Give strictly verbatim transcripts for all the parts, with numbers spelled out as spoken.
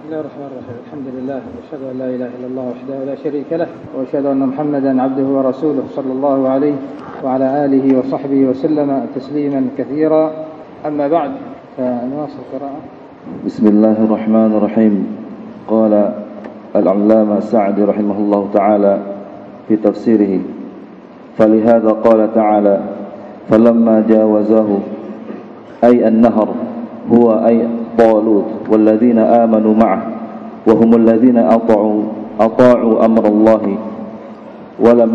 الله الرحمن الرحيم. الحمد لله وأشهد أن لا إله إلا الله وحده لا شريك له، وأشهد أن محمدا عبده ورسوله صلى الله عليه وعلى آله وصحبه وسلم تسليما كثيرا. أما بعد، فنواصل قراءة. بسم الله الرحمن الرحيم. قال العلامة السعدي رحمه الله تعالى في تفسيره: فلهذا قال تعالى: فلما جاوزه أي النهر هو أي طالوت والذين آمنوا معه وهم الذين أطاعوا أطاعوا أمر الله ولم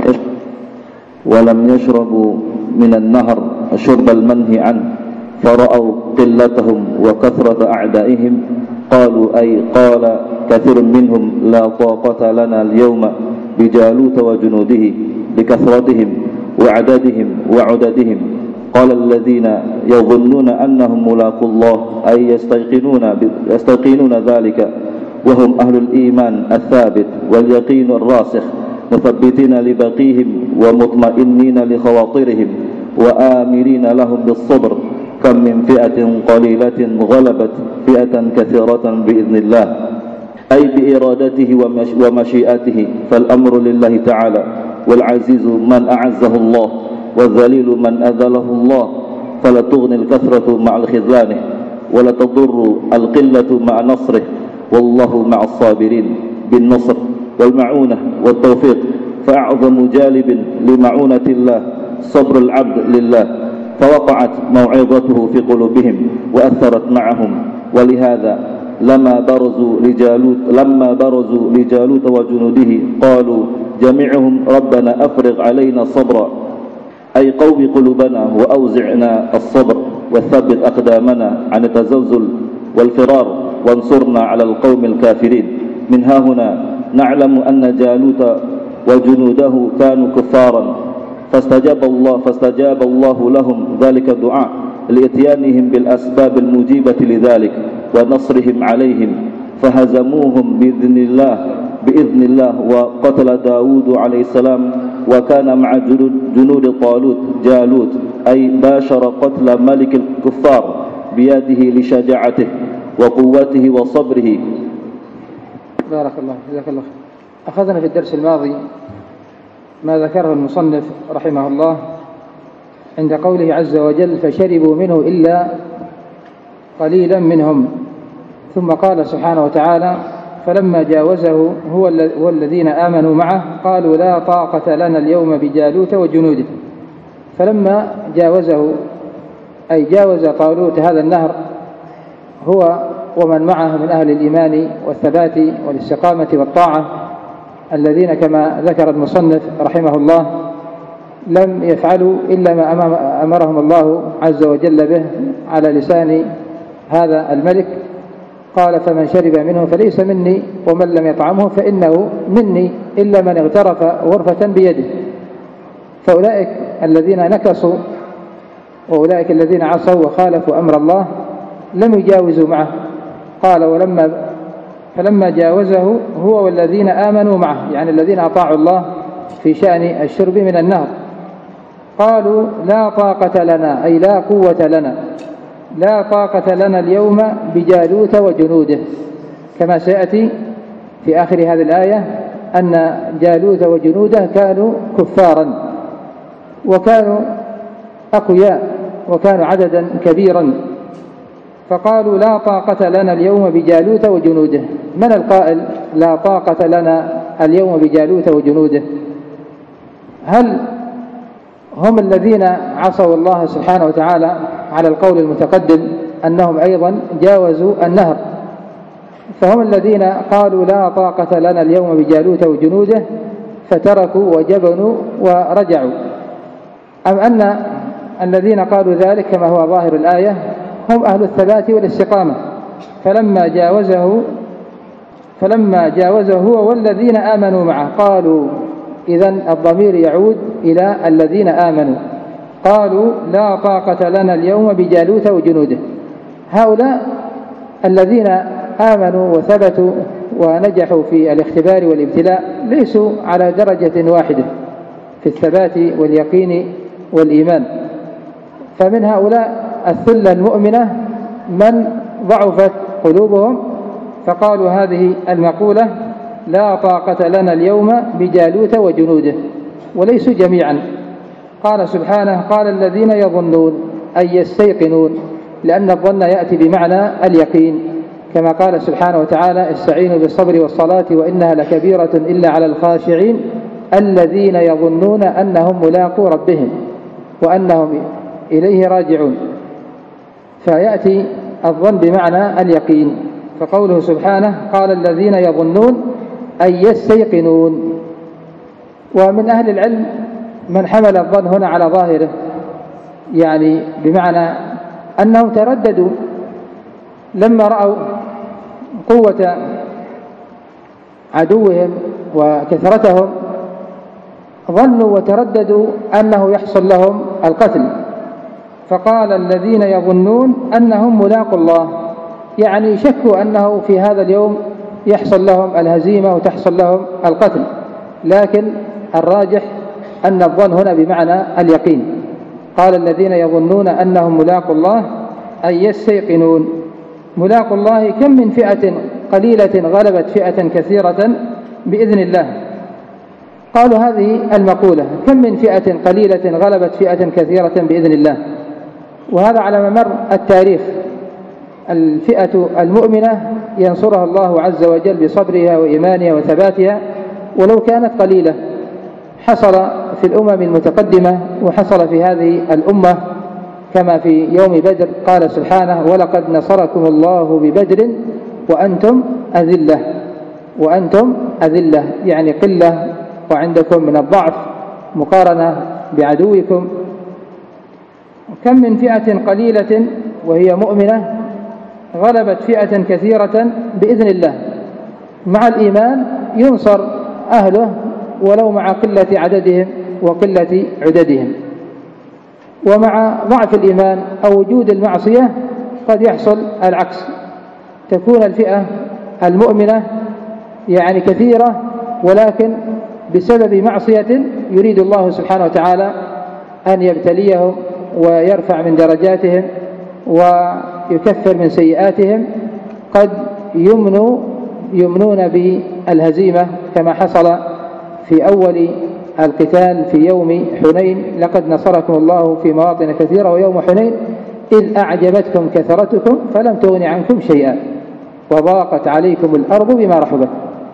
ولم يشربوا من النهر شرب المنهي عنه، فرأوا قلتهم وكثرة أعدائهم قالوا أي قال كثير منهم: لا طاقة لنا اليوم بجالوت وجنوده لكثرتهم وعددهم وعددهم. قال الذين يظنون أنهم ملاقو الله أي يستيقنون يستيقنون ذلك وهم أهل الإيمان الثابت واليقين الراسخ، مثبتين لبقيهم ومطمئنين لخواطرهم وآمرين لهم بالصبر. كم من فئة قليلة غلبت فئة كثيرة بإذن الله، أي بإرادته ومشيئته، فالأمر لله تعالى. والعزيز من أعزه الله، والذليل من أذله الله، فلا تغني الكثرة مع الخذلان ولا تضر القلة مع نصره، والله مع الصابرين بالنصر والمعونة والتوفيق. فأعظم جالب لمعونة الله صبر العبد لله، فوقعت موعظته في قلوبهم وأثرت معهم. ولهذا لما برزوا لجالوت لما برزوا لجالوت وجنوده قالوا جميعهم: ربنا أفرغ علينا صبرا، أي قوي قلوبنا وأوزعنا الصبر وثبت أقدامنا عن التزلزل والفرار وانصرنا على القوم الكافرين. من ها هنا نعلم أن جالوت وجنوده كانوا كفارا، فاستجاب الله فاستجاب الله لهم ذلك الدعاء لإتيانهم بالأسباب الموجبة لذلك ونصرهم عليهم، فهزموهم بإذن الله بإذن الله وقتل داود عليه السلام، وكان مع جنود طالوت جالوت، أي باشر قتل ملك الكفار بيده لشجاعته وقوته وصبره. بارك الله، جزاك الله. أخذنا في الدرس الماضي ما ذكره المصنف رحمه الله عند قوله عز وجل: فشربوا منه إلا قليلا منهم. ثم قال سبحانه وتعالى: فلما جاوزه هو والذين آمنوا معه قالوا لا طاقة لنا اليوم بجالوت وجنوده. فلما جاوزه أي جاوز طالوت هذا النهر هو ومن معه من أهل الإيمان والثبات والاستقامة والطاعة، الذين كما ذكر المصنف رحمه الله لم يفعلوا إلا ما أمرهم الله عز وجل به على لسان هذا الملك. قال: فمن شرب منه فليس مني ومن لم يطعمه فإنه مني إلا من اغترف غرفة بيده. فأولئك الذين نكصوا وأولئك الذين عصوا وخالفوا أمر الله لم يجاوزوا معه. قال: ولما فلما جاوزه هو والذين آمنوا معه، يعني الذين أطاعوا الله في شأن الشرب من النهر، قالوا لا طاقة لنا أي لا قوة لنا لا طاقة لنا اليوم بجالوت وجنوده، كما سيأتي في آخر هذه الآية أن جالوت وجنوده كانوا كفارا وكانوا أقوياء وكانوا عددا كبيرا، فقالوا لا طاقة لنا اليوم بجالوت وجنوده. من القائل لا طاقة لنا اليوم بجالوت وجنوده؟ هل هم الذين عصوا الله سبحانه وتعالى على القول المتقدم أنهم أيضا جاوزوا النهر، فهم الذين قالوا لا طاقة لنا اليوم بجالوت وجنوده فتركوا وجبنوا ورجعوا، أم أن الذين قالوا ذلك كما هو ظاهر الآية هم أهل الثبات والاستقامة؟ فلما جاوزه فلما جاوزه هو والذين آمنوا معه قالوا، إذن الضمير يعود إلى الذين آمنوا، قالوا لا طاقة لنا اليوم بجالوت وجنوده. هؤلاء الذين آمنوا وثبتوا ونجحوا في الاختبار والابتلاء ليسوا على درجة واحدة في الثبات واليقين والإيمان، فمن هؤلاء الثلة المؤمنة من ضعفت قلوبهم فقالوا هذه المقولة لا طاقة لنا اليوم بجالوت وجنوده، وليسوا جميعا. قال سبحانه قال الذين يظنون أي يستيقنون، لأن الظن يأتي بمعنى اليقين، كما قال سبحانه وتعالى استعينوا بالصبر والصلاة وإنها لكبيرة إلا على الخاشعين الذين يظنون أنهم ملاقو ربهم وأنهم إليه راجعون. فيأتي الظن بمعنى اليقين. فقوله سبحانه قال الذين يظنون أي يستيقنون. ومن أهل العلم من حمل الظن هنا على ظاهره، يعني بمعنى أنهم ترددوا لما رأوا قوة عدوهم وكثرتهم، ظنوا وترددوا أنه يحصل لهم القتل، فقال الذين يظنون أنهم ملاقوا الله، يعني شكوا أنه في هذا اليوم يحصل لهم الهزيمة وتحصل لهم القتل. لكن الراجح أن الظن هنا بمعنى اليقين. قال الذين يظنون أنهم ملاقوا الله أي يستيقنون. ملاقوا الله كم من فئة قليلة غلبت فئة كثيرة بإذن الله. قالوا هذه المقولة كم من فئة قليلة غلبت فئة كثيرة بإذن الله، وهذا على ممر التاريخ. الفئة المؤمنة ينصرها الله عز وجل بصبرها وإيمانها وثباتها ولو كانت قليلة. حصل في الأمم المتقدمة وحصل في هذه الأمة، كما في يوم بدر قال سبحانه ولقد نصركم الله ببدر وأنتم أذلة، وأنتم أذلة يعني قلة وعندكم من الضعف مقارنة بعدوكم. كم من فئة قليلة وهي مؤمنة غلبت فئة كثيرة بإذن الله. مع الإيمان ينصر أهله ولو مع قلة عددهم وقلة عددهم، ومع ضعف الإيمان أو وجود المعصية قد يحصل العكس، تكون الفئة المؤمنة يعني كثيرة ولكن بسبب معصية يريد الله سبحانه وتعالى أن يبتليهم ويرفع من درجاتهم ويكفر من سيئاتهم، قد يمنوا يمنون بالهزيمة كما حصل في أول القتال في يوم حنين لقد نصركم الله في مواطن كثيرة ويوم حنين إذ أعجبتكم كثرتكم فلم تغن عنكم شيئا وضاقت عليكم الأرض بما رحبت.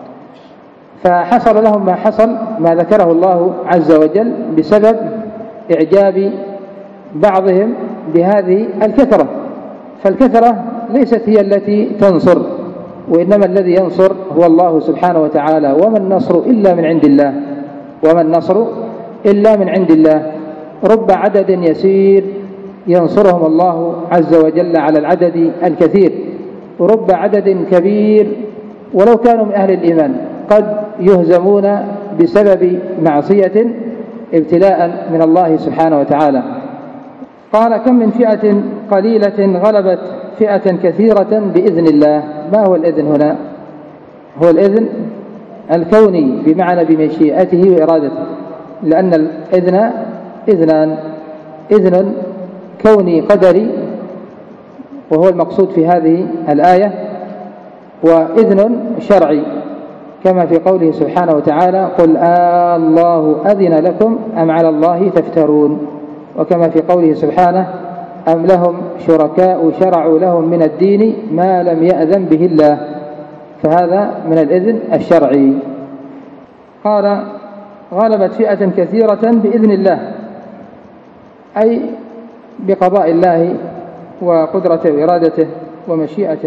فحصل لهم ما حصل ما ذكره الله عز وجل بسبب إعجاب بعضهم بهذه الكثرة. فالكثرة ليست هي التي تنصر، وإنما الذي ينصر هو الله سبحانه وتعالى. وما النصر إلا من عند الله، وما النصر إلا من عند الله. رب عدد يسير ينصرهم الله عز وجل على العدد الكثير، ورب عدد كبير ولو كانوا من أهل الإيمان قد يهزمون بسبب معصية ابتلاء من الله سبحانه وتعالى. قال كم من فئة قليلة غلبت فئة كثيرة بإذن الله. ما هو الإذن هنا؟ هو الإذن الكوني بمعنى بمشيئته وإرادته، لأن الإذن إذنان، إذن كوني قدري وهو المقصود في هذه الآية، وإذن شرعي كما في قوله سبحانه وتعالى قل آه الله أذن لكم أم على الله تفترون، وكما في قوله سبحانه أم لهم شركاء شرعوا لهم من الدين ما لم يأذن به الله، فهذا من الإذن الشرعي. قال غلبت فئة كثيرة بإذن الله، أي بقضاء الله وقدرته وإرادته ومشيئته.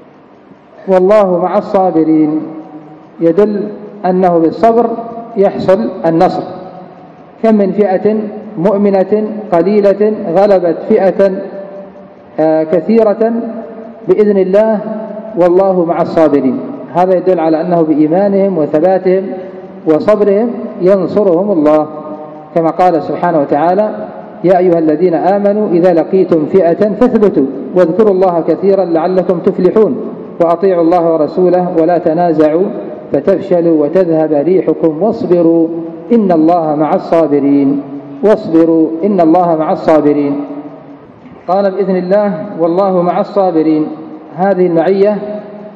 والله مع الصابرين، يدل أنه بالصبر يحصل النصر. كم من فئة مؤمنة قليلة غلبت فئة كثيرة بإذن الله والله مع الصابرين. هذا يدل على أنه بإيمانهم وثباتهم وصبرهم ينصرهم الله، كما قال سبحانه وتعالى يا أيها الذين آمنوا إذا لقيتم فئة فاثبتوا واذكروا الله كثيرا لعلكم تفلحون وأطيعوا الله ورسوله ولا تنازعوا فتفشلوا وتذهب ريحكم واصبروا إن الله مع الصابرين. واصبروا إن الله مع الصابرين. قال بإذن الله والله مع الصابرين. هذه المعية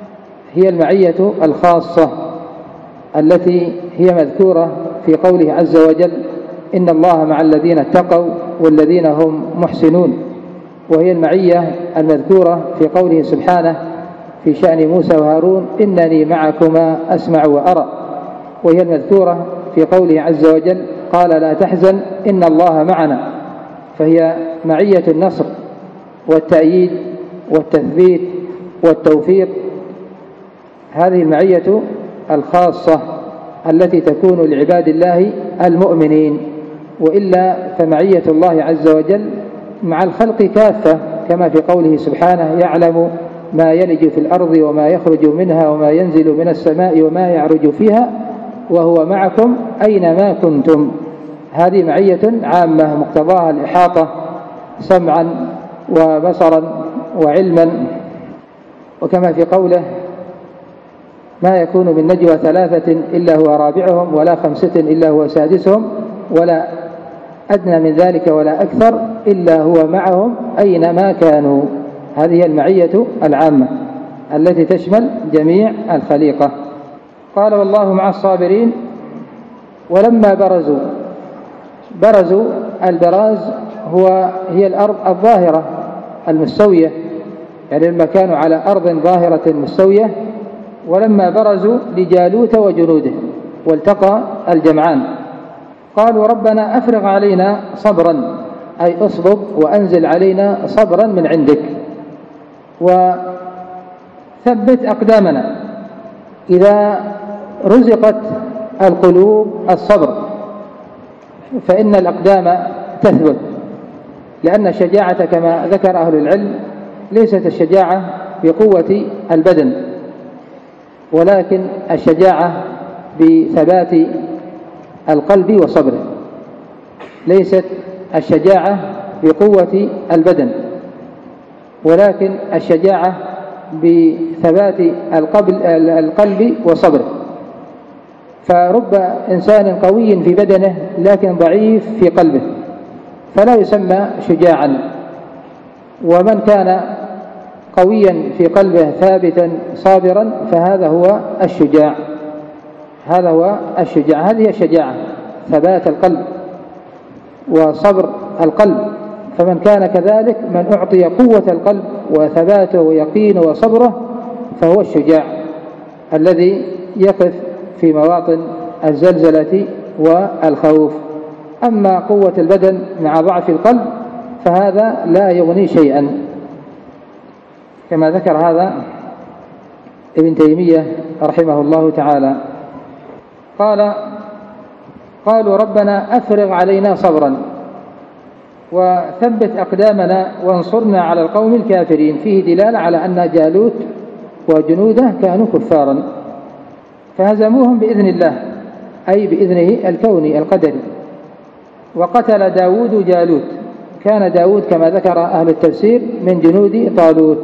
هي المعية الخاصة التي هي مذكورة في قوله عز وجل إن الله مع الذين اتقوا والذين هم محسنون، وهي المعية المذكورة في قوله سبحانه في شأن موسى وهارون إنني معكما أسمع وأرى، وهي المذكورة في قوله عز وجل قال لا تحزن إن الله معنا، فهي معية النصر والتأييد والتثبيت والتوفيق. هذه المعية الخاصة التي تكون لعباد الله المؤمنين، وإلا فمعية الله عز وجل مع الخلق كافة، كما في قوله سبحانه يعلم ما يلج في الأرض وما يخرج منها وما ينزل من السماء وما يعرج فيها وهو معكم أينما كنتم. هذه معية عامة مقتضاها الإحاطة سمعا وبصرا وعلما، وكما في قوله ما يكون من نجوى ثلاثة إلا هو رابعهم ولا خمسة إلا هو سادسهم ولا أدنى من ذلك ولا أكثر إلا هو معهم أينما كانوا. هذه المعية العامة التي تشمل جميع الخليقة. قال والله مع الصابرين. ولما برزوا، برزوا البراز هو هي الأرض الظاهرة المستوية، يعني لما كانوا على أرض ظاهرة مستوية، ولما برزوا لجالوت وجنوده والتقى الجمعان قالوا ربنا أفرغ علينا صبرا، أي أصبر وأنزل علينا صبرا من عندك وثبت أقدامنا. إذا رزقت القلوب الصبر فإن الأقدام تثبت، لأن الشجاعة كما ذكر أهل العلم ليست الشجاعة بقوة البدن، ولكن الشجاعة بثبات القلب وصبره. ليست الشجاعة بقوة البدن، ولكن الشجاعة بثبات القلب وصبره. فرب إنسان قوي في بدنه لكن ضعيف في قلبه فلا يسمى شجاعا، ومن كان قويا في قلبه ثابتا صابرا فهذا هو الشجاع. هذا هو الشجاع، هذه الشجاعة ثبات القلب وصبر القلب. فمن كان كذلك من أعطي قوة القلب وثباته ويقينه وصبره فهو الشجاع الذي يقف في مواطن الزلزلة والخوف. أما قوة البدن مع ضعف القلب فهذا لا يغني شيئا، كما ذكر هذا ابن تيمية رحمه الله تعالى. قال قالوا ربنا أفرغ علينا صبرا وثبت أقدامنا وانصرنا على القوم الكافرين، فيه دلالة على أن جالوت وجنوده كانوا كفارا فهزموهم بإذن الله، أي بإذنه الكوني القدري. وقتل داود جالوت، كان داود كما ذكر أهل التفسير من جنود طالوت،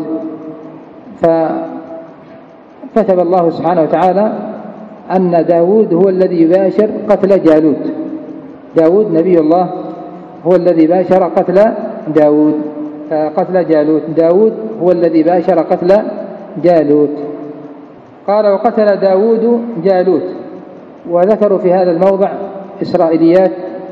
فكتب الله سبحانه وتعالى أن داود هو الذي يباشر قتل جالوت. داود نبي الله هو الذي باشر قتل داود قتل جالوت، داود هو الذي باشر قتل جالوت. قال وقتل داود جالوت. وذكروا في هذا الموضع إسرائيليات،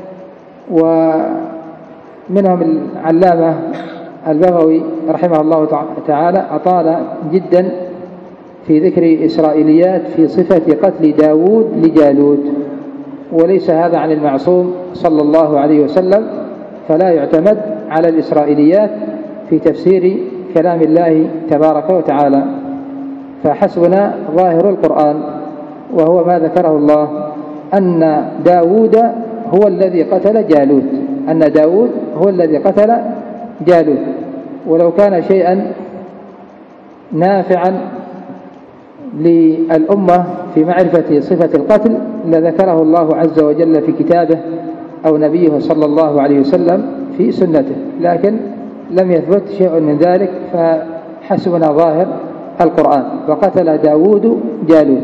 ومنهم العلامة البغوي رحمه الله تعالى أطال جدا في ذكر إسرائيليات في صفة قتل داود لجالوت، وليس هذا عن المعصوم صلى الله عليه وسلم، فلا يعتمد على الإسرائيليات في تفسير كلام الله تبارك وتعالى، فحسبنا ظاهر القرآن وهو ما ذكره الله أن داود هو الذي قتل جالوت، أن داود هو الذي قتل جالوت. ولو كان شيئا نافعا للأمة في معرفة صفة القتل لذكره الله عز وجل في كتابه أو نبيه صلى الله عليه وسلم في سنته، لكن لم يثبت شيء من ذلك، فحسبنا ظاهر القرآن. وقتل داود جالوت.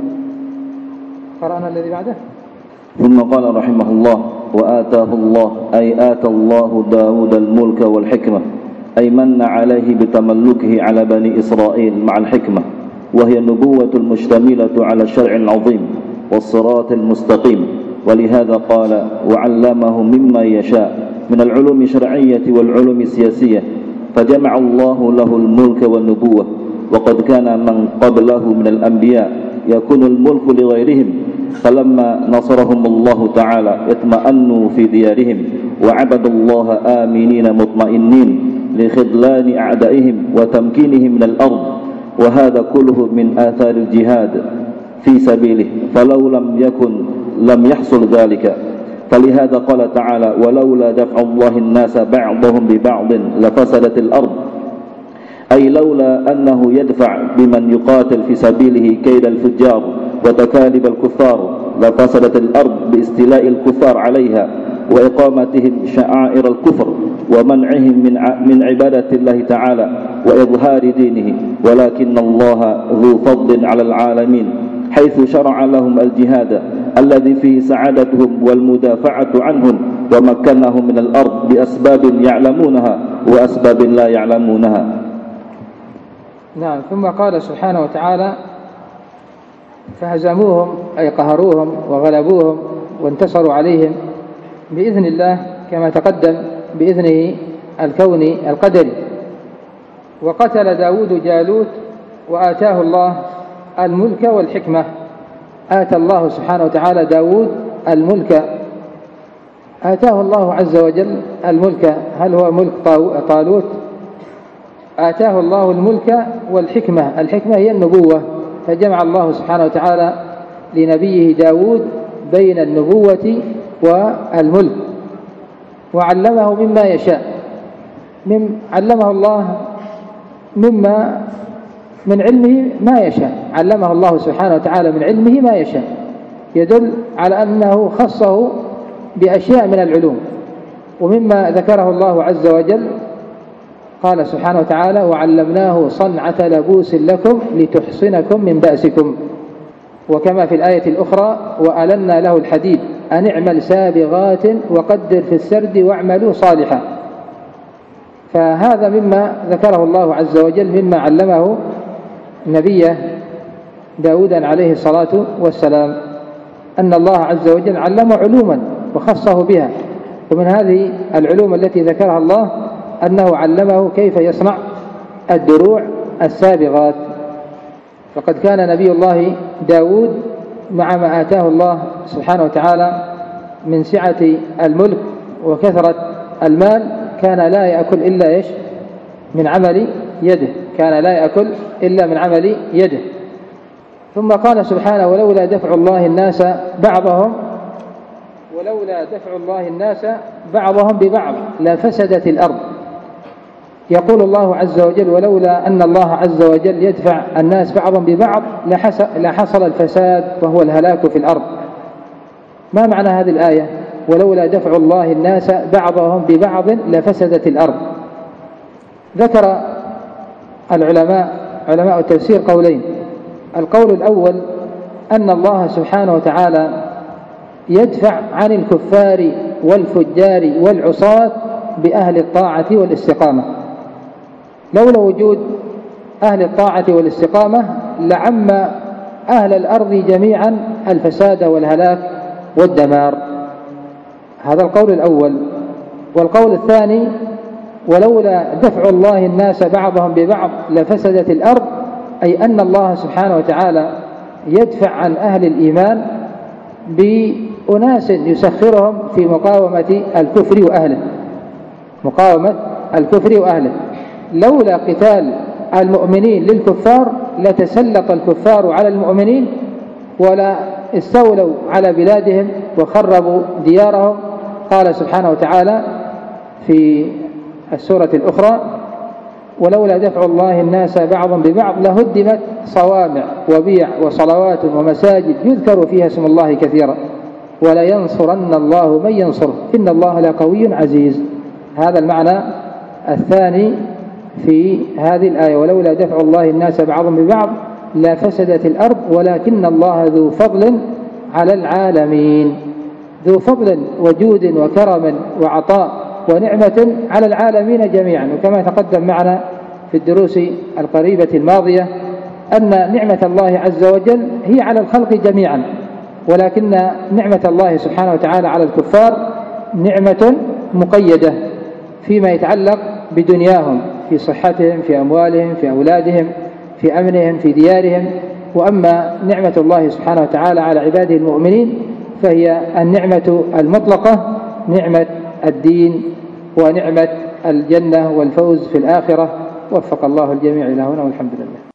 قرأنا الذي بعده. ثم قال رحمه الله وآتاه الله أي آتى الله داود الملك والحكمة، أي من عليه بتملكه على بني إسرائيل مع الحكمة، وهي النبوة المشتملة على الشرع العظيم والصراط المستقيم. ولهذا قال وعلمه مما يشاء من العلوم الشرعية والعلوم السياسية، فجمع الله له الملك والنبوة. وقد كان من قبله من الأنبياء يكون الملك لغيرهم، فلما نصرهم الله تعالى اطمأنوا في ديارهم وعبدوا الله آمنين مطمئنين لخذلان أعدائهم وتمكينهم من الأرض. وهذا كله من آثار الجهاد في سبيله، فلو لم يكن لم يحصل ذلك. فلهذا قال تعالى ولولا دفع الله الناس بعضهم ببعض لفسدت الأرض، أي لولا أنه يدفع بمن يقاتل في سبيله كيد الفجار وتكالب الكفار لفسدت الأرض باستيلاء الكفار عليها وإقامتهم شعائر الكفر ومنعهم من من عبادة الله تعالى وإظهار دينه. ولكن الله ذو فضل على العالمين حيث شرع لهم الجهاد الذي فيه سعادتهم والمدافعة عنهم، ومكنهم من الأرض بأسباب يعلمونها وأسباب لا يعلمونها. نعم. ثم قال سبحانه وتعالى فهزموهم أي قهروهم وغلبوهم وانتصروا عليهم بإذن الله كما تقدم بإذنه الكوني القدري. وقتل داود جالوت وآتاه الله الملك والحكمة. آتى الله سبحانه وتعالى داود الملك، آتاه الله عز وجل الملك. هل هو ملك طالوت؟ آتاه الله الملك والحكمة. الحكمة هي النبوة، فجمع الله سبحانه وتعالى لنبيه داود بين النبوة والملك، وعلمه مما يشاء. مم علمه الله مما من علمه ما يشاء، علمه الله سبحانه وتعالى من علمه ما يشاء، يدل على أنه خصه بأشياء من العلوم. ومما ذكره الله عز وجل قال سبحانه وتعالى وعلمناه صنعة لبوس لكم لتحصنكم من بأسكم. وكما في الآية الأخرى وألنا له الحديد أن اعمل سابغات وقدر في السرد واعملوا صالحا. فهذا مما ذكره الله عز وجل مما علمه نبيه داودا عليه الصلاة والسلام، أن الله عز وجل علمه علوما وخصه بها. ومن هذه العلوم التي ذكرها الله أنه علمه كيف يصنع الدروع السابغات. فقد كان نبي الله داود مع ما آتاه الله سبحانه وتعالى من سعة الملك وكثرة المال كان لا يأكل إلا إيش؟ من عمل يده، كان لا يأكل إلا من عمل يده. ثم قال سبحانه ولولا دفع الله الناس بعضهم ولولا دفع الله الناس بعضهم ببعض لفسدت الأرض. يقول الله عز وجل ولولا أن الله عز وجل يدفع الناس بعضهم ببعض لحصل الفساد وهو الهلاك في الأرض. ما معنى هذه الآية ولولا دفع الله الناس بعضهم ببعض لفسدت الأرض؟ ذكر العلماء علماء التفسير قولين. القول الأول أن الله سبحانه وتعالى يدفع عن الكفار والفجار والعصاة بأهل الطاعة والاستقامة. لولا وجود أهل الطاعة والاستقامة لعم أهل الأرض جميعا الفساد والهلاك والدمار. هذا القول الأول. والقول الثاني ولولا دفع الله الناس بعضهم ببعض لفسدت الأرض، أي أن الله سبحانه وتعالى يدفع عن أهل الإيمان بأناس يسخرهم في مقاومة الكفر وأهله، مقاومة الكفر وأهله. لولا قتال المؤمنين للكفار لتسلط الكفار على المؤمنين ولا استولوا على بلادهم وخربوا ديارهم. قال سبحانه وتعالى في السورة الأخرى ولولا دفع الله الناس بعضا ببعض لهدمت صوامع وبيع وصلوات ومساجد يذكر فيها اسم الله كثيرا ولينصرن الله من ينصره إن الله لقوي عزيز. هذا المعنى الثاني في هذه الآية ولولا دفع الله الناس بعضا ببعض لفسدت الأرض ولكن الله ذو فضل على العالمين، ذو فضل وجود وكرم وعطاء ونعمة على العالمين جميعا. وكما تقدم معنا في الدروس القريبة الماضية أن نعمة الله عز وجل هي على الخلق جميعا، ولكن نعمة الله سبحانه وتعالى على الكفار نعمة مقيدة فيما يتعلق بدنياهم، في صحتهم، في أموالهم، في أولادهم، في أمنهم، في ديارهم. وأما نعمة الله سبحانه وتعالى على عباده المؤمنين فهي النعمة المطلقة، نعمة الدين ونعمة الجنة والفوز في الآخرة. وفق الله الجميع إلى هنا والحمد لله.